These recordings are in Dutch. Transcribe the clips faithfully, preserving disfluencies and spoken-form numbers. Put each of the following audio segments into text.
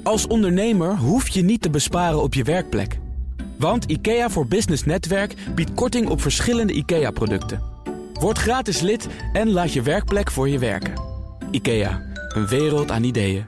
Als ondernemer hoef je niet te besparen op je werkplek. Want IKEA voor Business Netwerk biedt korting op verschillende IKEA-producten. Word gratis lid en laat je werkplek voor je werken. IKEA, een wereld aan ideeën.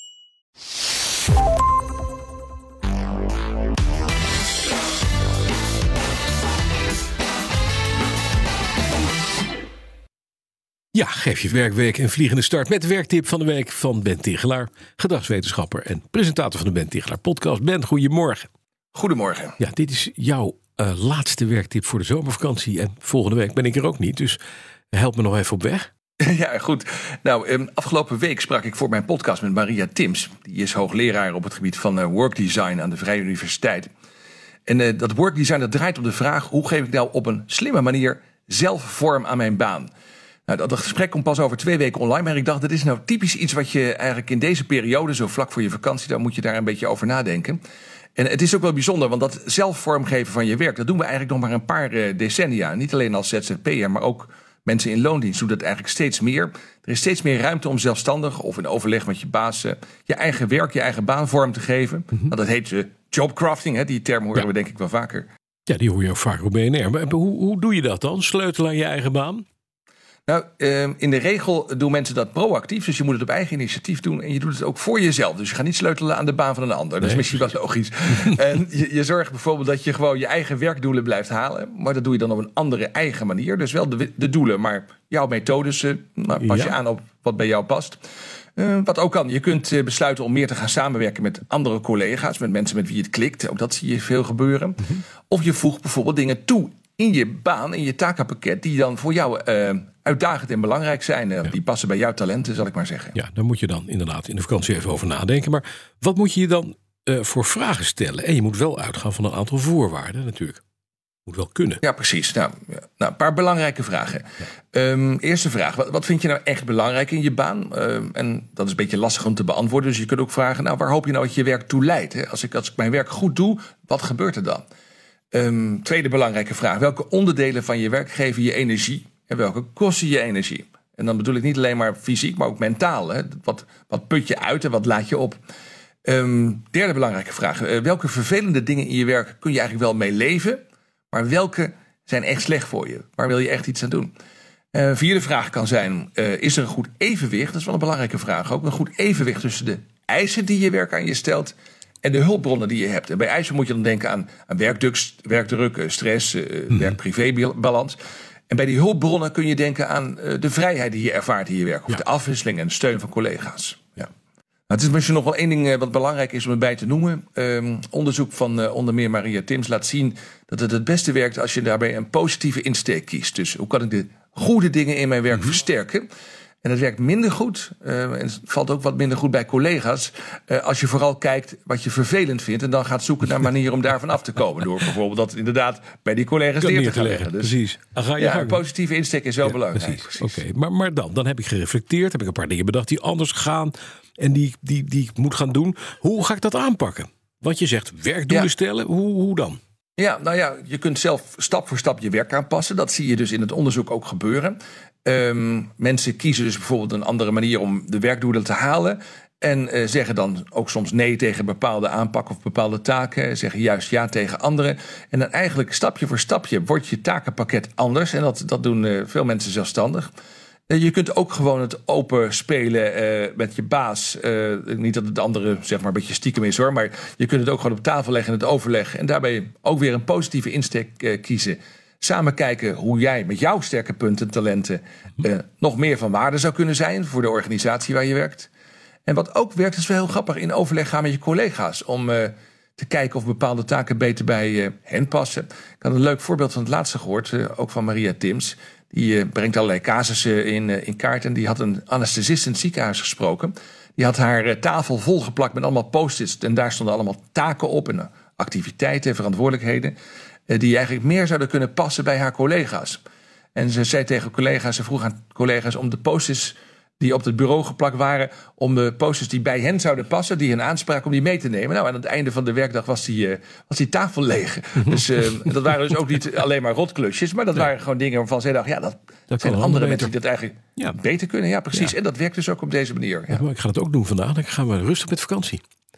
Ja, geef je werkweek een vliegende start met de werktip van de week van Ben Tichelaar, gedragswetenschapper en presentator van de Ben Tichelaar podcast. Ben, goedemorgen. Goedemorgen. Ja, dit is jouw uh, laatste werktip voor de zomervakantie en volgende week ben ik er ook niet, dus help me nog even op weg. Ja, goed. Nou, um, afgelopen week sprak ik voor mijn podcast met Maria Tims. Die is hoogleraar op het gebied van uh, workdesign aan de Vrije Universiteit. En uh, dat workdesign dat draait op de vraag: hoe geef ik nou op een slimme manier zelf vorm aan mijn baan? Nou, dat gesprek komt pas over twee weken online, maar ik dacht, dat is nou typisch iets wat je eigenlijk in deze periode, zo vlak voor je vakantie, dan moet je daar een beetje over nadenken. En het is ook wel bijzonder, want dat zelf vormgeven van je werk, dat doen we eigenlijk nog maar een paar uh, decennia. Niet alleen als Z Z P'er, maar ook mensen in loondienst doen dat eigenlijk steeds meer. Er is steeds meer ruimte om zelfstandig of in overleg met je baas uh, je eigen werk, je eigen baan vorm te geven. Mm-hmm. Nou, dat heet uh, jobcrafting, hè? Die term horen ja. we denk ik wel vaker. Ja, die hoor je ook vaker op B N R. Maar hoe, hoe doe je dat dan? Sleutelen aan je eigen baan? Nou, in de regel doen mensen dat proactief. Dus je moet het op eigen initiatief doen. En je doet het ook voor jezelf. Dus je gaat niet sleutelen aan de baan van een ander. Nee. Dat is misschien wel logisch. En je, je zorgt bijvoorbeeld dat je gewoon je eigen werkdoelen blijft halen. Maar dat doe je dan op een andere eigen manier. Dus wel de, de doelen, maar jouw methodes uh, nou, pas ja. je aan op wat bij jou past. Uh, wat ook kan. Je kunt uh, besluiten om meer te gaan samenwerken met andere collega's. Met mensen met wie het klikt. Ook dat zie je veel gebeuren. Mm-hmm. Of je voegt bijvoorbeeld dingen toe in je baan, in je takenpakket, die dan voor jou uh, uitdagend en belangrijk zijn. Uh, ja. Die passen bij jouw talenten, zal ik maar zeggen. Ja, daar moet je dan inderdaad in de vakantie even over nadenken. Maar wat moet je je dan uh, voor vragen stellen? En je moet wel uitgaan van een aantal voorwaarden natuurlijk. Moet wel kunnen. Ja, precies. Nou, ja. nou een paar belangrijke vragen. Ja. Um, eerste vraag. Wat, wat vind je nou echt belangrijk in je baan? Um, en dat is een beetje lastig om te beantwoorden. Dus je kunt ook vragen, nou, waar hoop je nou dat je werk toe leidt? Hè? Als ik, als ik mijn werk goed doe, wat gebeurt er dan? Um, tweede belangrijke vraag. Welke onderdelen van je werk geven je energie? En welke kosten je energie? En dan bedoel ik niet alleen maar fysiek, maar ook mentaal. Hè? Wat, wat put je uit en wat laat je op? Um, derde belangrijke vraag. Uh, welke vervelende dingen in je werk kun je eigenlijk wel mee leven? Maar welke zijn echt slecht voor je? Waar wil je echt iets aan doen? Uh, vierde vraag kan zijn, uh, is er een goed evenwicht? Dat is wel een belangrijke vraag. Ook een goed evenwicht tussen de eisen die je werk aan je stelt en de hulpbronnen die je hebt. En bij eisen moet je dan denken aan, aan werkdruk, werkdruk, stress, uh, mm. werk-privé-balans. En bij die hulpbronnen kun je denken aan uh, de vrijheid die je ervaart in je werk. Of ja. de afwisseling en de steun van collega's. Ja. Nou, het is misschien nog wel één ding uh, wat belangrijk is om erbij te noemen. Um, onderzoek van uh, onder meer Maria Tims laat zien dat het het beste werkt als je daarbij een positieve insteek kiest. Dus hoe kan ik de goede dingen in mijn werk mm-hmm. versterken? En dat werkt minder goed, uh, en het valt ook wat minder goed bij collega's, uh, als je vooral kijkt wat je vervelend vindt en dan gaat zoeken naar manieren om daarvan af te komen. Door bijvoorbeeld dat inderdaad bij die collega's neer te gaan leggen. Dus, precies. Ga je ja, een positieve insteek is wel ja, belangrijk. Precies. precies. Oké, okay, maar, maar dan, dan heb ik gereflecteerd, heb ik een paar dingen bedacht die anders gaan en die, die, die ik moet gaan doen. Hoe ga ik dat aanpakken? Want je zegt werkdoelen ja. stellen, hoe, hoe dan? Ja, nou ja, je kunt zelf stap voor stap je werk aanpassen. Dat zie je dus in het onderzoek ook gebeuren. Um, mensen kiezen dus bijvoorbeeld een andere manier om de werkdoelen te halen. En uh, zeggen dan ook soms nee tegen bepaalde aanpak of bepaalde taken. Zeggen juist ja tegen anderen. En dan eigenlijk stapje voor stapje wordt je takenpakket anders. En dat, dat doen uh, veel mensen zelfstandig. Uh, je kunt ook gewoon het open spelen uh, met je baas. Uh, niet dat het andere zeg maar een beetje stiekem is hoor. Maar je kunt het ook gewoon op tafel leggen in het overleg. En daarbij ook weer een positieve insteek uh, kiezen. Samen kijken hoe jij met jouw sterke punten en talenten uh, nog meer van waarde zou kunnen zijn voor de organisatie waar je werkt. En wat ook werkt, is wel heel grappig, in overleg gaan met je collega's om uh, te kijken of bepaalde taken beter bij uh, hen passen. Ik had een leuk voorbeeld van het laatste gehoord, uh, ook van Maria Tims. Die uh, brengt allerlei casussen in, uh, in kaart en die had een anesthesist in het ziekenhuis gesproken. Die had haar uh, tafel volgeplakt met allemaal post-its en daar stonden allemaal taken op en uh, activiteiten en verantwoordelijkheden die eigenlijk meer zouden kunnen passen bij haar collega's. En ze zei tegen collega's, ze vroeg aan collega's om de posters die op het bureau geplakt waren, om de posters die bij hen zouden passen, die hen aanspraken, om die mee te nemen. Nou, aan het einde van de werkdag was die, uh, was die tafel leeg. Dus uh, dat waren dus ook niet alleen maar rotklusjes, maar dat nee. waren gewoon dingen waarvan zij dacht, ja, dat, dat zijn andere beter. mensen die dat eigenlijk ja. beter kunnen. Ja, precies. Ja. En dat werkt dus ook op deze manier. Ja. Ja, maar ik ga het ook doen vandaag. Dan gaan we rustig met vakantie.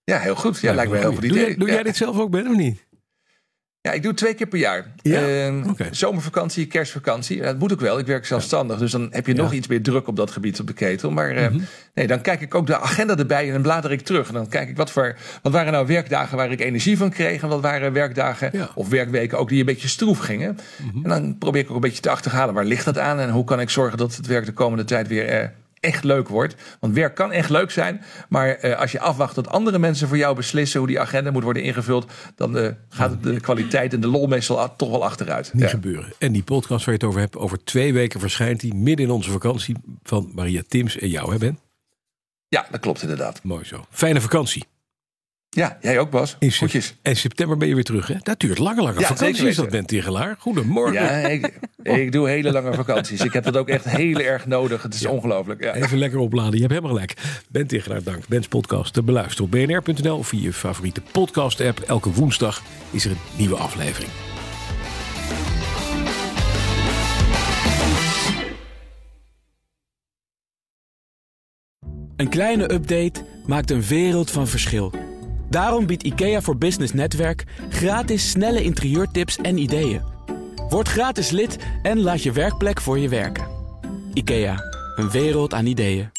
Ja, heel goed. Ja, lijkt me een heel goed idee. Doe, jij, doe ja. jij dit zelf ook, Ben, of niet? Ja, ik doe het twee keer per jaar. Ja? Uh, Okay. Zomervakantie, kerstvakantie. Dat moet ook wel. Ik werk zelfstandig. Dus dan heb je ja. nog iets meer druk op dat gebied op de ketel. Maar uh, mm-hmm. nee, dan kijk ik ook de agenda erbij en dan blader ik terug. En dan kijk ik wat voor. Wat waren nou werkdagen waar ik energie van kreeg? En wat waren werkdagen ja. of werkweken ook die een beetje stroef gingen? Mm-hmm. En dan probeer ik ook een beetje te achterhalen. Waar ligt dat aan? En hoe kan ik zorgen dat het werk de komende tijd weer Uh, echt leuk wordt. Want werk kan echt leuk zijn. Maar uh, als je afwacht dat andere mensen voor jou beslissen hoe die agenda moet worden ingevuld, dan uh, gaat het de kwaliteit en de lol meestal toch wel achteruit. Niet ja. gebeuren. En die podcast waar je het over hebt, over twee weken verschijnt die midden in onze vakantie van Maria Tims en jou, hè Ben? Ja, dat klopt inderdaad. Mooi zo. Fijne vakantie. Ja, jij ook, Bas. In Goedjes. En september ben je weer terug, hè? Dat duurt langer, langer. Ja, vakantie is dat, Ben Tigelaar. Goedemorgen. Ja, ik, ik doe hele lange vakanties. Ik heb dat ook echt heel erg nodig. Het is ja. ongelooflijk. Ja. Even lekker opladen. Je hebt helemaal gelijk. Ben Tigelaar, dank. Ben's podcast te beluisteren op b n r punt n l of via je favoriete podcast-app. Elke woensdag is er een nieuwe aflevering. Een kleine update maakt een wereld van verschil. Daarom biedt IKEA voor Business Netwerk gratis snelle interieurtips en ideeën. Word gratis lid en laat je werkplek voor je werken. IKEA, een wereld aan ideeën.